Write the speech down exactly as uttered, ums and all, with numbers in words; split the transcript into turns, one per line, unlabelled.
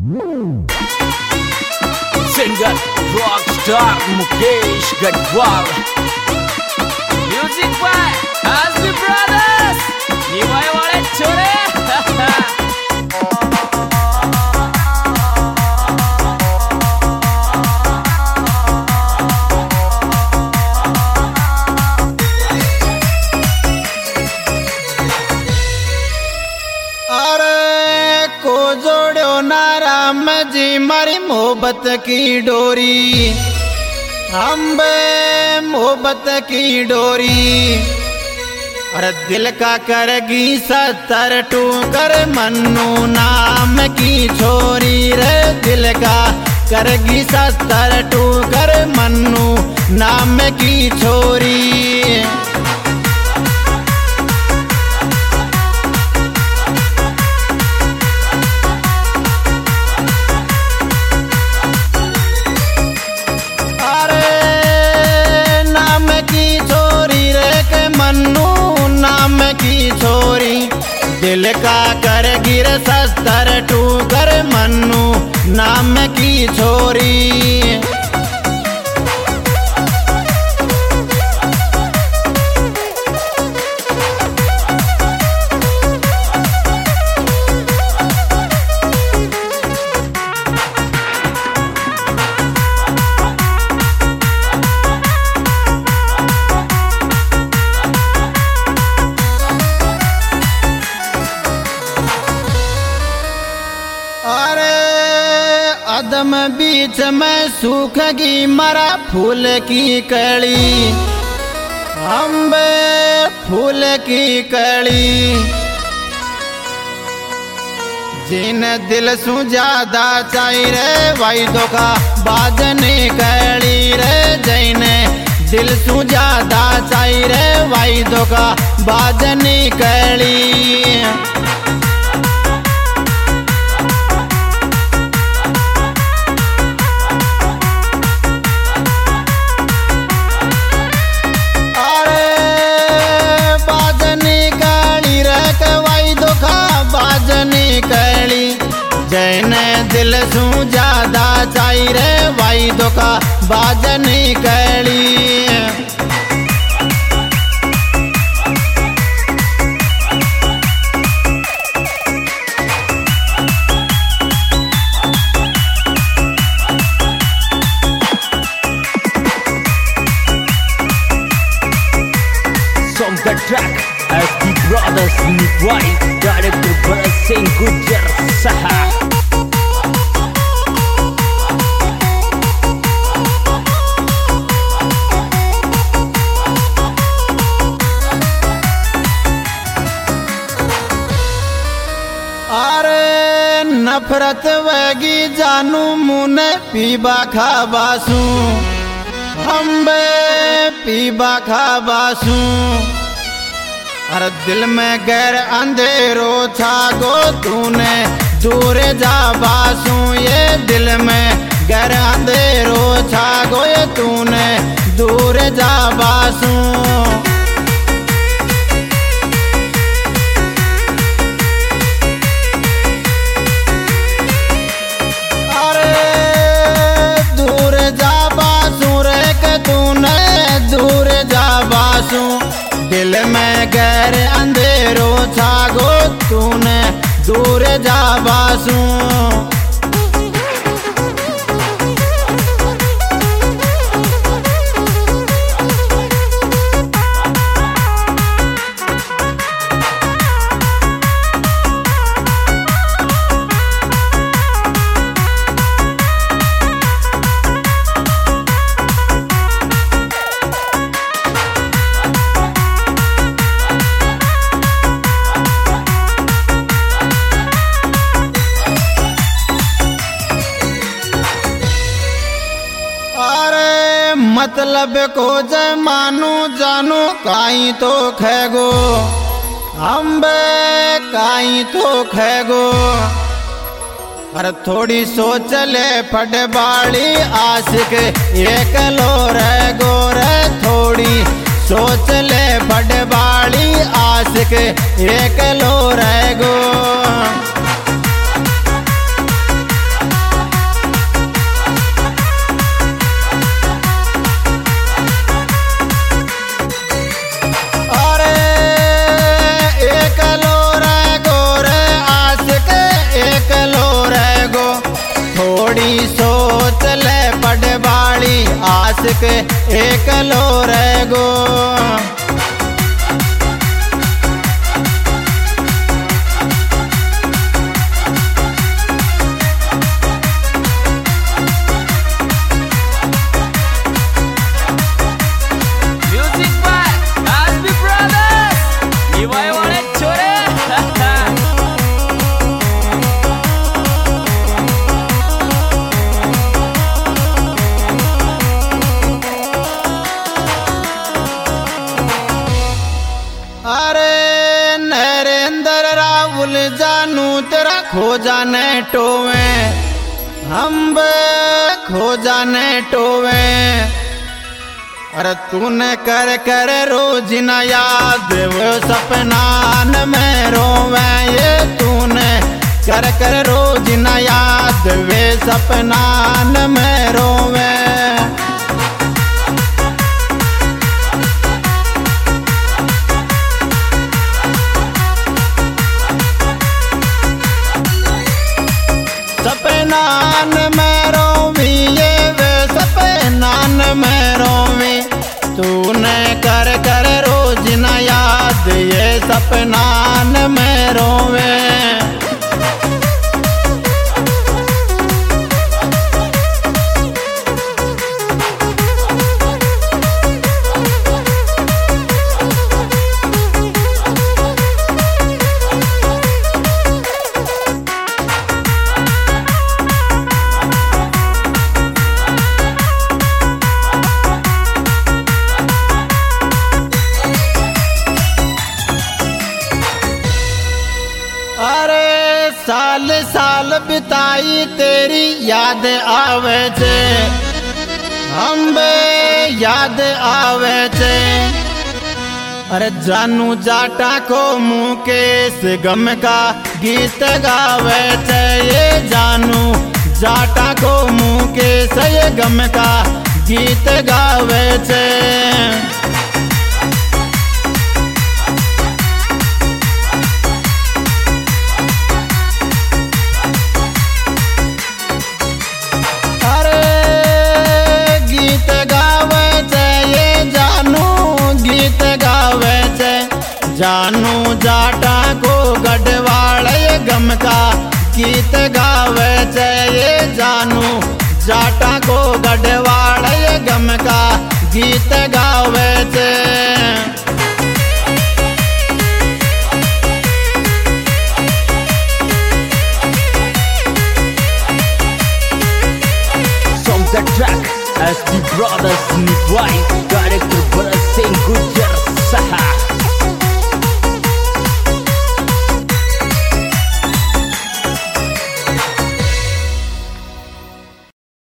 Singer rockstar Mukesh Garhwal, music by Asmi brothers, Niwai वाले छोरे।
जी मारी मोहब्बत की डोरी, अम्बे मोहब्बत की डोरी, अरे दिल का करगी सत्तर टूकर मन्नू नाम की छोरी रे, दिल का करगी सत्तर टूकर मन्नू नाम की छोरी। छोरी दिल का कर गिर सस्तर टूकर मन्नू नाम की छोरी। अदम बीच में सूखेगी मरा फूल की कली, अम्बे फूल की कली, जिन दिल सु ज्यादा चाहिए रे भाई धोखा बाजने कली रे, जैन दिल सु ज्यादा चाहिए रे भाई धोखा बाजने कली। जैन दिल सु ज्यादा चाहिए रे भाई धोखा बाजनी कली।
Song the track Asmi Brothers Niwai, director Bharat Singh Gujjar Saha।
अरे नफरत वगी जानू मुने पीबा खाबासू, अम्बे पीबा खाबासू, अरे दिल में गैर अंधेरो छागो तूने दूर जा बासू, ये दिल में गैर अंधेरो छागो ये तूने दूर जा बासू। अरे दूर जा बासू रे के तूने दूर जा बासू, दिल में गैर अंधेरो छागो तूने दूर जा बासू। मतलब को जय मानू जानू काई तो खेगो, अम्बे काई तो खेगो, अरे थोड़ी सोच ले फटबाड़ी आशिक एक लो रे गोरे, थोड़ी सोच ले फटबाड़ी आशिक एक लो रे गो। थोड़ी सोच ले पड़वाड़ी आशिक एक लो रे गो।
Music by SP brothers, Niwai वाले छोरे।
अरे नरेंद्र राहुल जानू तेरा खो जाने टोवे, हम बे खो जाने टोवे। अरे तूने कर कर रोज न याद वो सपनान में रोवे, ये तूने कर कर रोज न याद वे सपनान में रोवे। सपनान में रोवी ये वे सपनान में रोवी, तूने कर कर रोज न याद ये सपनान में रोवे। अरे साल साल बिताई तेरी याद आवे छे, हम बे याद आवे छे। अरे जानू जाटा को मुकेश गम का गीत गावे छे, ये जानू जाटा को मुकेश ये गम का गीत गावे छे। जानू जाटा को गढ़वाल ये गम का गीत गावे छे, ये जानू जाटा को गढ़वाल ये गम का गीत गावे छे।
From the track, SP brothers Niwai, director Bharat Singh Gurjar.